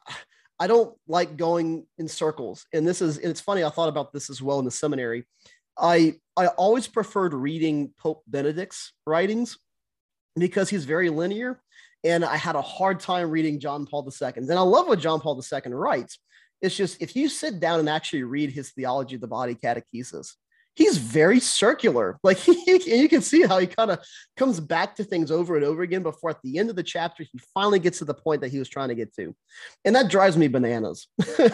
I don't like going in circles. And this is, and it's funny, I thought about this as well in the seminary. I, I always preferred reading Pope Benedict's writings because he's very linear. And I had a hard time reading John Paul the Second. And I love what John Paul the Second writes. It's just, if you sit down and actually read his Theology of the Body Catechesis, he's very circular. Like he, you can see how he kind of comes back to things over and over again before at the end of the chapter, he finally gets to the point that he was trying to get to. And that drives me bananas.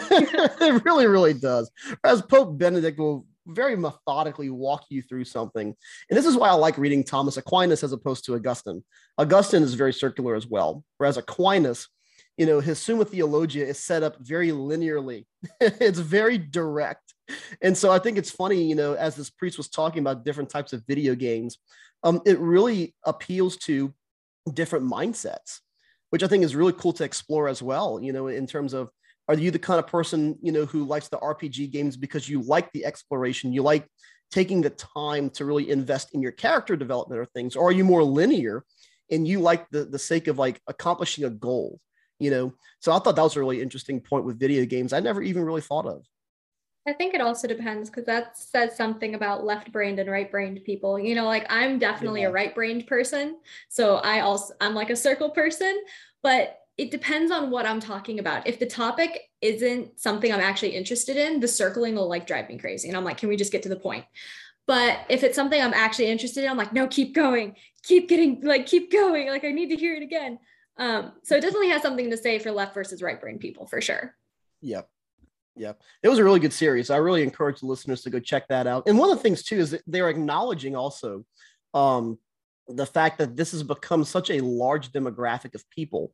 It really, really does. As Pope Benedict will very methodically walk you through something. And this is why I like reading Thomas Aquinas as opposed to Augustine. Augustine is very circular as well. Whereas Aquinas, you know, his Summa Theologia is set up very linearly. It's very direct. And so I think it's funny, you know, as this priest was talking about different types of video games, um, it really appeals to different mindsets, which I think is really cool to explore as well, you know, in terms of, are you the kind of person, you know, who likes the R P G games because you like the exploration, you like taking the time to really invest in your character development or things, or are you more linear and you like the, the sake of like accomplishing a goal, you know? So I thought that was a really interesting point with video games I never even really thought of. I think it also depends, because that says something about left-brained and right-brained people. You know, like I'm definitely Yeah. a right-brained person. So I also, I'm like a circle person, but it depends on what I'm talking about. If the topic isn't something I'm actually interested in, the circling will like drive me crazy. And I'm like, can we just get to the point? But if it's something I'm actually interested in, I'm like, no, keep going, keep getting, like, keep going. Like, I need to hear it again. Um, so it definitely has something to say for left versus right-brained people, for sure. Yep. Yep. It was a really good series. I really encourage the listeners to go check that out. And one of the things too, is that they're acknowledging also um, the fact that this has become such a large demographic of people.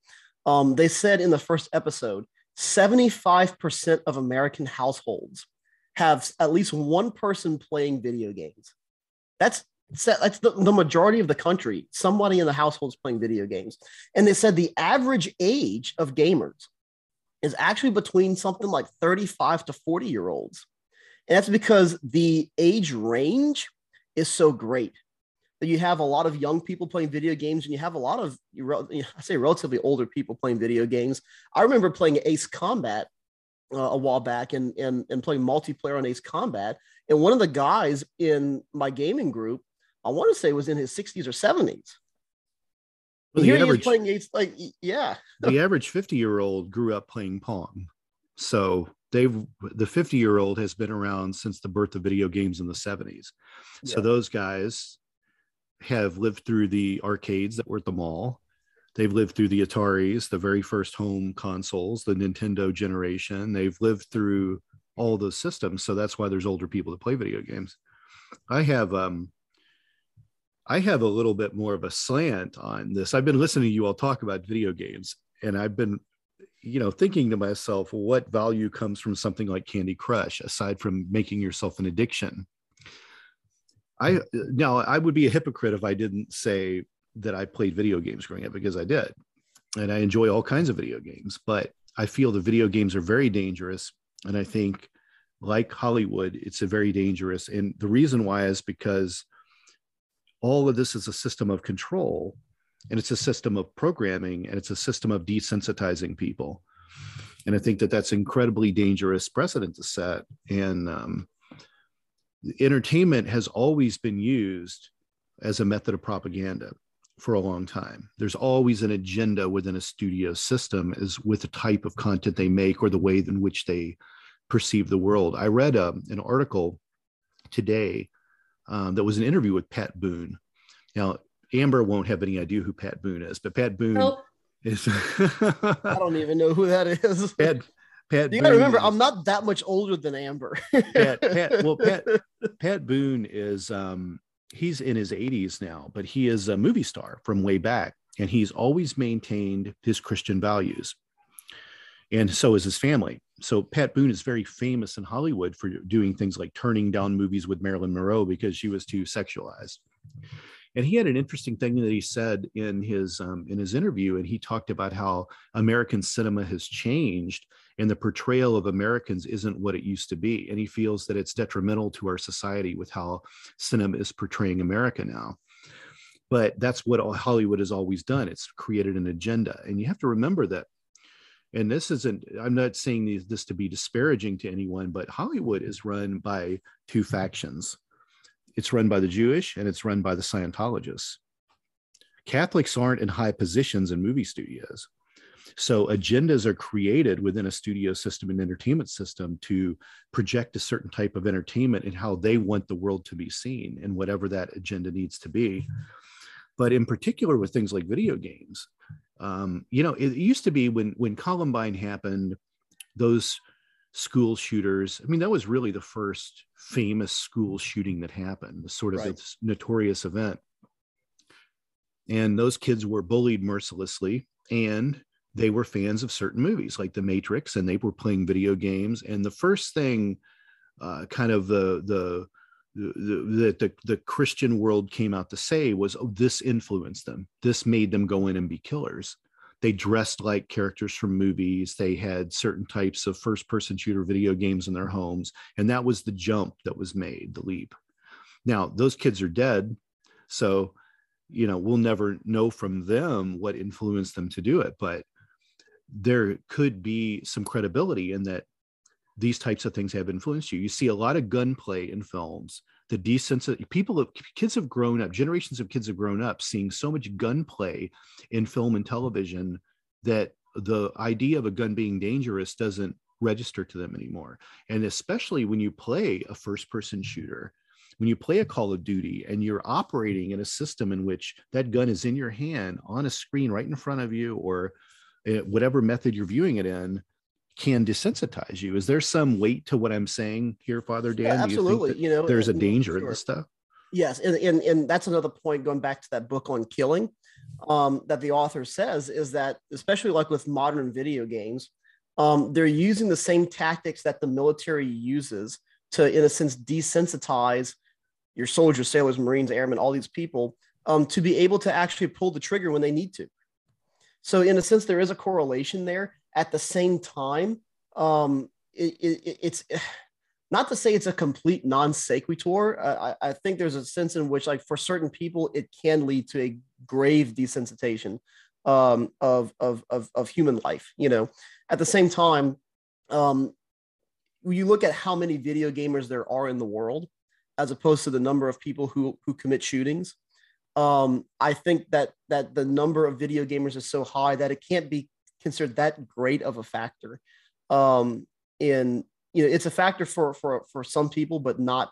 Um, they said in the first episode, seventy-five percent of American households have at least one person playing video games. That's that's the, the majority of the country. Somebody in the household is playing video games. And they said the average age of gamers is actually between something like thirty-five to forty year olds. And that's because the age range is so great that you have a lot of young people playing video games and you have a lot of, I say relatively older people playing video games. I remember playing Ace Combat uh, a while back and, and, and playing multiplayer on Ace Combat. And one of the guys in my gaming group, I want to say was in his sixties or seventies. Well, here average, he is playing Ace, like, yeah. The average fifty year old grew up playing Pong. So they've, the fifty year old has been around since the birth of video games in the seventies. So yeah. Those guys have lived through the arcades that were at the mall. They've lived through the Ataris, the very first home consoles, the Nintendo generation. They've lived through all those systems. So that's why there's older people that play video games. I have, um, I have a little bit more of a slant on this. I've been listening to you all talk about video games, and I've been, you know, thinking to myself, what value comes from something like Candy Crush, aside from making yourself an addiction? I now I would be a hypocrite if I didn't say that I played video games growing up, because I did. And I enjoy all kinds of video games, but I feel the video games are very dangerous. And I think, like Hollywood, it's a very dangerous. And the reason why is because all of this is a system of control, and it's a system of programming, and it's a system of desensitizing people. And I think that that's incredibly dangerous precedent to set. And um, entertainment has always been used as a method of propaganda for a long time. There's always an agenda within a studio system is with the type of content they make or the way in which they perceive the world. I read um, an article today um, that was an interview with Pat Boone. Now, Amber won't have any idea who Pat Boone is, but Pat Boone nope. is... I don't even know who that is. Pat, Pat you Boone gotta remember, is, I'm not that much older than Amber. Pat, Pat, well, Pat, Pat Boone is, um, he's in his eighties now, but he is a movie star from way back, and he's always maintained his Christian values. And so is his family. So Pat Boone is very famous in Hollywood for doing things like turning down movies with Marilyn Monroe because she was too sexualized. And he had an interesting thing that he said in his um, in his interview, and he talked about how American cinema has changed and the portrayal of Americans isn't what it used to be. And he feels that it's detrimental to our society with how cinema is portraying America now. But that's what Hollywood has always done. It's created an agenda. And you have to remember that, and this isn't, I'm not saying this to be disparaging to anyone, but Hollywood is run by two factions. It's run by the Jewish and it's run by the Scientologists. Catholics aren't in high positions in movie studios. So agendas are created within a studio system and entertainment system to project a certain type of entertainment and how they want the world to be seen and whatever that agenda needs to be. But in particular with things like video games, um, you know, it used to be when, when Columbine happened, those school shooters, I mean, that was really the first famous school shooting that happened, sort of right. This notorious event. And those kids were bullied mercilessly, and they were fans of certain movies like The Matrix, and they were playing video games. And the first thing uh, kind of the, the, the, the, the Christian world came out to say was, oh, this influenced them. This made them go in and be killers. They dressed like characters from movies. They had certain types of first-person shooter video games in their homes. And that was the jump that was made, the leap. Now, those kids are dead. So, you know, we'll never know from them what influenced them to do it. But there could be some credibility in that these types of things have influenced you. You see a lot of gunplay in films. The desensitized people, have, kids have grown up, generations of kids have grown up seeing so much gunplay in film and television that the idea of a gun being dangerous doesn't register to them anymore. And especially when you play a first-person shooter, when you play a Call of Duty and you're operating in a system in which that gun is in your hand on a screen right in front of you, or whatever method you're viewing it in, can desensitize you. Is there some weight to what I'm saying here, Father Dan? Yeah, absolutely. You, you know, there's a danger sure. in this stuff. Yes, and, and and that's another point. Going back to that book on killing, um, that the author says is that, especially like with modern video games, um, they're using the same tactics that the military uses to, in a sense, desensitize your soldiers, sailors, Marines, airmen, all these people, um, to be able to actually pull the trigger when they need to. So in a sense, there is a correlation there. At the same time, um, it, it, it's not to say it's a complete non sequitur. Uh, I, I think there's a sense in which, like, for certain people, it can lead to a grave desensitization um, of, of, of, of human life. You know, at the same time, um, when you look at how many video gamers there are in the world, as opposed to the number of people who, who commit shootings, um, I think that that the number of video gamers is so high that it can't be considered that great of a factor. Um, in you know, it's a factor for for for some people, but not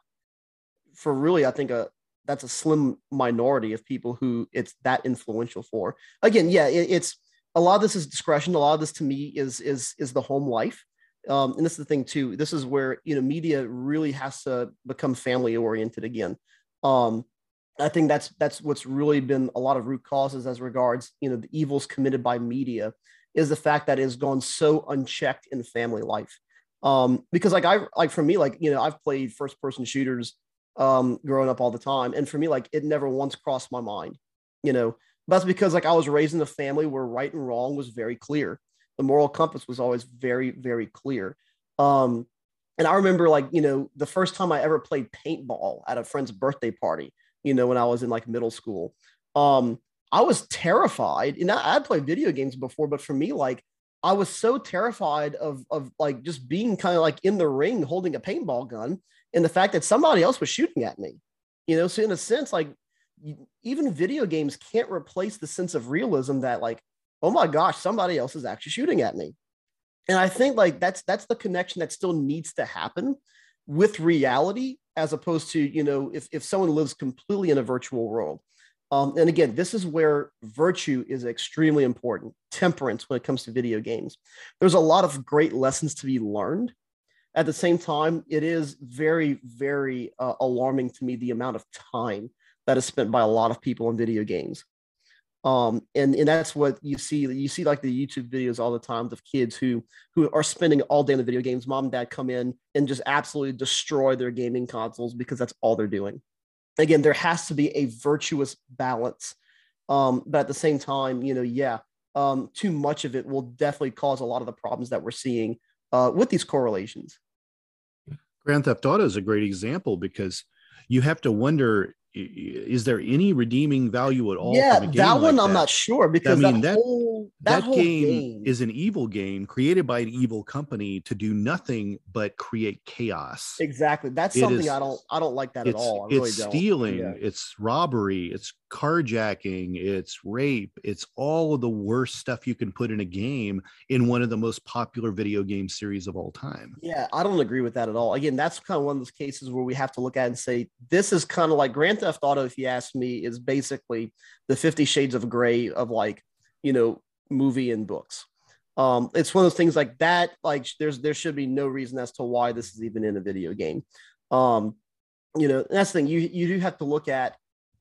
for really. I think a that's a slim minority of people who it's that influential for. Again, yeah, it, it's a lot of this is discretion. A lot of this to me is is is the home life. Um, and this is the thing too. This is where, you know, media really has to become family oriented again. Um, I think that's that's what's really been a lot of root causes as regards, you know, the evils committed by media, is the fact that it has gone so unchecked in family life. Um, because like I like for me, like, you know, I've played first person shooters um, growing up all the time, and for me, like, it never once crossed my mind, you know. But that's because, like, I was raised in a family where right and wrong was very clear. The moral compass was always very, very clear. Um, and I remember, like, you know, the first time I ever played paintball at a friend's birthday party, you know, when I was in like middle school, um, I was terrified. And I, I'd played video games before, but for me, like, I was so terrified of, of like just being kind of like in the ring holding a paintball gun, and the fact that somebody else was shooting at me, you know. So in a sense, like, you, even video games can't replace the sense of realism that, like, oh my gosh, somebody else is actually shooting at me. And I think, like, that's that's the connection that still needs to happen with reality, as opposed to, you know, if, if someone lives completely in a virtual world. Um, and again, this is where virtue is extremely important, temperance when it comes to video games. There's a lot of great lessons to be learned. At the same time, it is very, very uh, alarming to me the amount of time that is spent by a lot of people in video games. Um, and, and that's what you see. You see like the YouTube videos all the time of kids who, who are spending all day in the video games. Mom and dad come in and just absolutely destroy their gaming consoles because that's all they're doing. Again, there has to be a virtuous balance. Um, but at the same time, you know, yeah, um, too much of it will definitely cause a lot of the problems that we're seeing uh, with these correlations. Grand Theft Auto is a great example, because you have to wonder, is there any redeeming value at all? Yeah, from a game that one like I'm that? not sure, because I mean, that, that whole that, that whole game, game is an evil game created by an evil company to do nothing but create chaos. exactly. That's It something is- I don't I don't like that at It's all. I really it's don't. stealing, Yeah. it's robbery, it's carjacking, it's rape, it's all of the worst stuff you can put in a game in one of the most popular video game series of all time. Yeah, I don't agree with that at all. Again, that's kind of one of those cases where we have to look at and say, this is kind of like Grand Theft Auto, if you ask me, is basically the Fifty Shades of Grey of, like, you know, movie and books. Um, it's one of those things like that. Like, there's there should be no reason as to why this is even in a video game. Um, you know, that's the thing. You you do have to look at,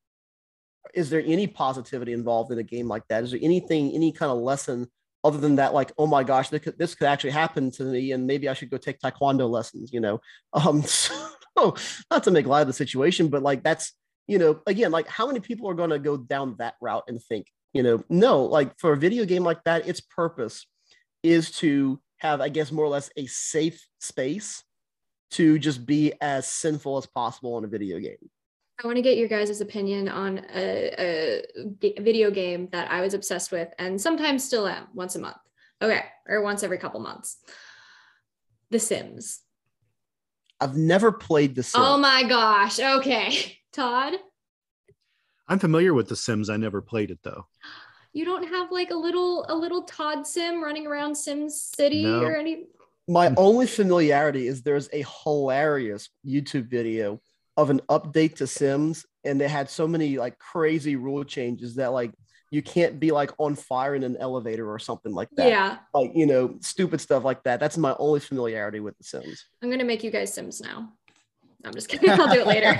is there any positivity involved in a game like that? Is there anything, any kind of lesson other than that, like, oh my gosh, this could, this could actually happen to me, and maybe I should go take Taekwondo lessons, you know? Um, so, not to make light of the situation, but like, that's, you know, again, like, how many people are going to go down that route and think, you know, no, like, for a video game like that, its purpose is to have, I guess, more or less a safe space to just be as sinful as possible in a video game. I want to get your guys' opinion on a, a g- video game that I was obsessed with and sometimes still am once a month. Okay. Or once every couple months. The Sims. I've never played The Sims. Oh my gosh. Okay. Todd? I'm familiar with The Sims. I never played it though. You don't have like a little a little Todd Sim running around Sim City No. or any? My only familiarity is there's a hilarious YouTube video of an update to Sims, and they had so many like crazy rule changes that like you can't be like on fire in an elevator or something like that. Yeah. Like, you know, stupid stuff like that. That's my only familiarity with The Sims. I'm gonna make you guys Sims now. I'm just kidding. I'll do it later.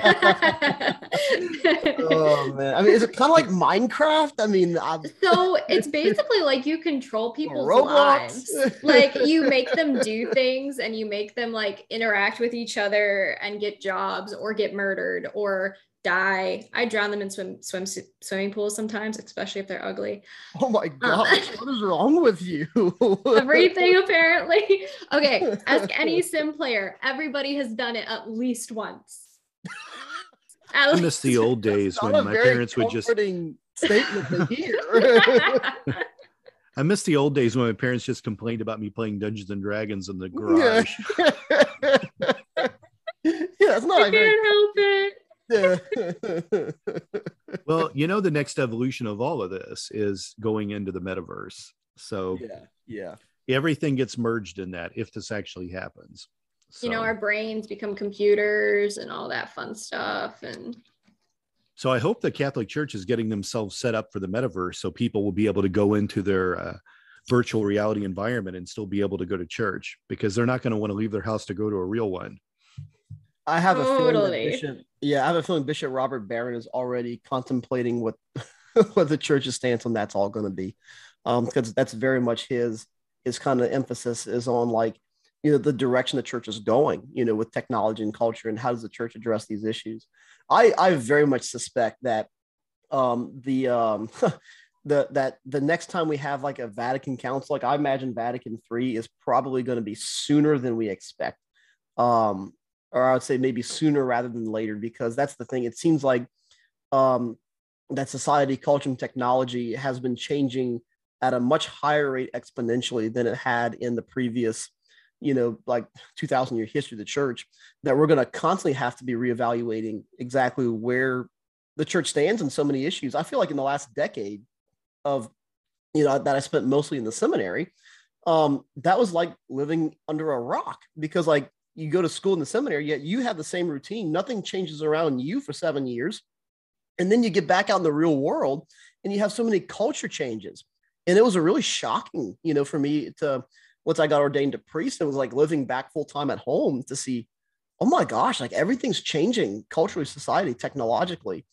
Oh man, I mean, is it kind of like Minecraft? I mean, I'm... so it's basically like you control people's Roblox. lives. Like you make them do things and you make them like interact with each other and get jobs or get murdered or die. I drown them in swim swim swimming pools sometimes, especially if they're ugly. Oh my gosh, um, what is wrong with you? Everything apparently. Okay, ask any sim player. Everybody has done it at least once. At I miss the old days when my parents would just statement to hear. I miss the old days when my parents just complained about me playing Dungeons and Dragons in the garage. Yeah, that's not I can't help it. Well, you know, the next evolution of all of this is going into the metaverse. So yeah, yeah, everything gets merged in that if this actually happens. So, you know, our brains become computers and all that fun stuff. And so I hope the Catholic Church is getting themselves set up for the metaverse so people will be able to go into their uh, virtual reality environment and still be able to go to church, because they're not going to want to leave their house to go to a real one. I have a totally. feeling that Bishop, yeah, I have a feeling Bishop Robert Barron is already contemplating what what the church's stance on that's all going to be, um, because that's very much his his kind of emphasis is on, like, you know, the direction the church is going, you know, with technology and culture, and how does the church address these issues. I I very much suspect that um, the um, the that the next time we have like a Vatican Council, like I imagine Vatican three is probably going to be sooner than we expect. Um, or I would say maybe sooner rather than later, because that's the thing. It seems like um, that society, culture, and technology has been changing at a much higher rate exponentially than it had in the previous, you know, like two thousand year history of the church, that we're going to constantly have to be reevaluating exactly where the church stands in so many issues. I feel like in the last decade of, you know, that I spent mostly in the seminary, um, that was like living under a rock, because like, you go to school in the seminary, yet you have the same routine. Nothing changes around you for seven years. And then you get back out in the real world and you have so many culture changes. And it was a really shocking, you know, for me to, once I got ordained a priest, it was like living back full time at home to see, oh my gosh, like everything's changing culturally, society, technologically.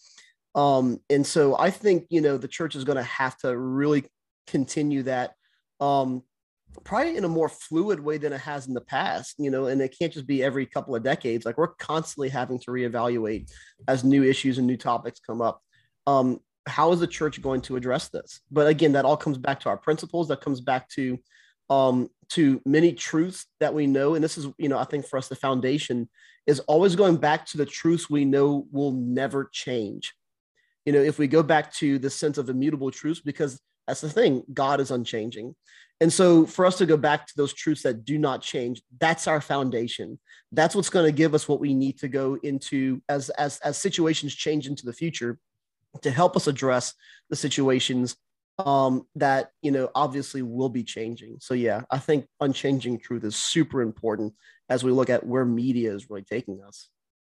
Um, and so I think, you know, the church is going to have to really continue that, um, probably in a more fluid way than it has in the past, you know, and it can't just be every couple of decades. Like we're constantly having to reevaluate as new issues and new topics come up. Um, how is the church going to address this? But again, that all comes back to our principles. That comes back to, um, to many truths that we know. And this is, you know, I think for us, the foundation is always going back to the truths we know will never change. You know, if we go back to the sense of immutable truths, because that's the thing, God is unchanging. And so for us to go back to those truths that do not change, that's our foundation. That's what's going to give us what we need to go into as, as, as situations change into the future, to help us address the situations um, that, you know, obviously will be changing. So yeah, I think unchanging truth is super important as we look at where media is really taking us.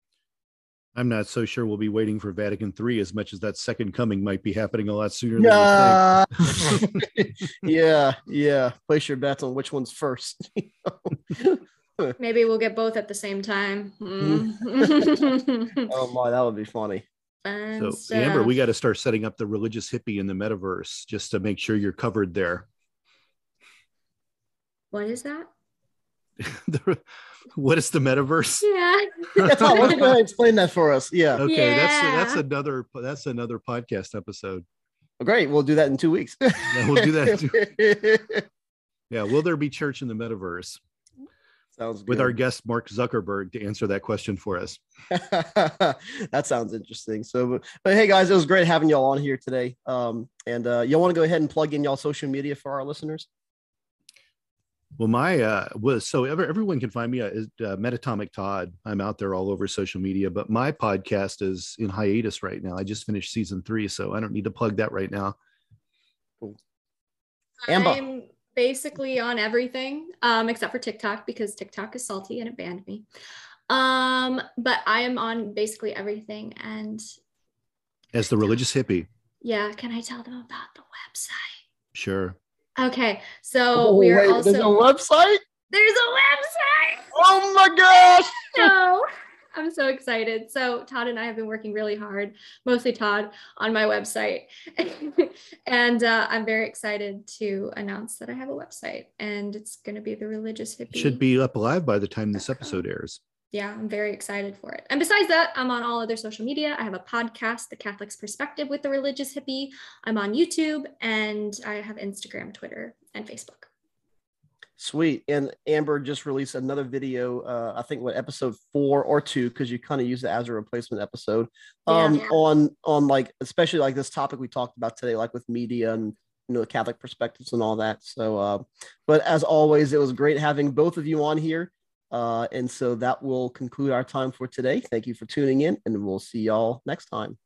I'm not so sure we'll be waiting for Vatican three as much as that second coming might be happening a lot sooner yeah. than we think. yeah, yeah. Place your bets on which one's first. Maybe we'll get both at the same time. Mm. Oh my, that would be funny. Fun so stuff. Amber, we got to start setting up the religious hippie in the metaverse just to make sure you're covered there. What is that? the, what is the metaverse? Yeah. Yeah, Tom, why don't you go ahead and explain that for us? Yeah. Okay, Yeah. that's that's another that's another podcast episode. Great, we'll do that in two weeks. Yeah, we'll do that. In two... Yeah, will there be church in the metaverse? Sounds good. With our guest Mark Zuckerberg to answer that question for us. That sounds interesting. So, but, but hey guys, it was great having y'all on here today. Um, and uh, y'all want to go ahead and plug in y'all social media for our listeners? Well, my uh, was so ever, everyone can find me at uh, Metatomic Todd. I'm out there all over social media, but my podcast is in hiatus right now. I just finished season three, so I don't need to plug that right now. Cool. Amber. I'm basically on everything um, except for TikTok, because TikTok is salty and it banned me. Um, but I am on basically everything. And as the religious hippie. Yeah. Can I tell them about the website? Sure. Okay, so oh, we are wait, also. There's a website? There's a website. Oh my gosh! No, I'm so excited. So Todd and I have been working really hard, mostly Todd, on my website. and uh, I'm very excited to announce that I have a website, and it's going to be The Religious Hippie. It should be up live by the time this episode airs. Yeah, I'm very excited for it. And besides that, I'm on all other social media. I have a podcast, The Catholic's Perspective with the Religious Hippie. I'm on YouTube, and I have Instagram, Twitter, and Facebook. Sweet. And Amber just released another video, uh, I think what episode four or two, because you kind of use it as a replacement episode, um, yeah. on on like, especially like this topic we talked about today, like with media and, you know, the Catholic perspectives and all that. So, uh, but as always, it was great having both of you on here. Uh, and so that will conclude our time for today. Thank you for tuning in, and we'll see y'all next time.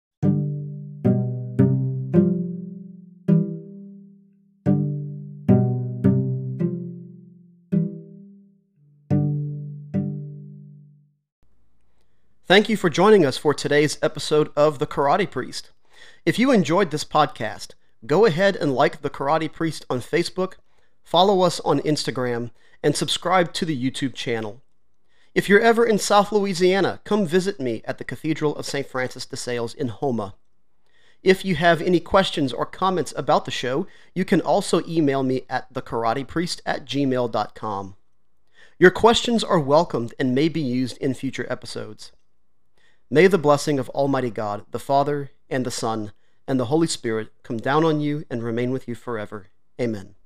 Thank you for joining us for today's episode of The Karate Priest. If you enjoyed this podcast, go ahead and like The Karate Priest on Facebook, follow us on Instagram, and subscribe to the YouTube channel. If you're ever in South Louisiana, come visit me at the Cathedral of Saint Francis de Sales in Houma. If you have any questions or comments about the show, you can also email me at the karate priest at gmail dot com. Your questions are welcomed and may be used in future episodes. May the blessing of Almighty God, the Father, and the Son, and the Holy Spirit come down on you and remain with you forever. Amen.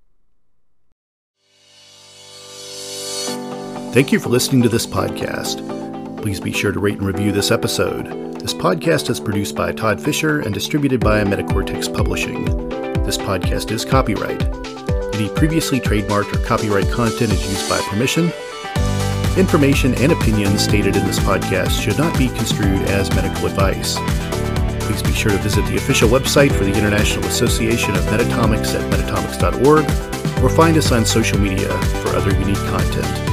Thank you for listening to this podcast. Please be sure to rate and review this episode. This podcast is produced by Todd Fisher and distributed by Metacortex Publishing. This podcast is copyright. Any previously trademarked or copyright content is used by permission. Information and opinions stated in this podcast should not be construed as medical advice. Please be sure to visit the official website for the International Association of Metatomics at metatomics dot org or find us on social media for other unique content.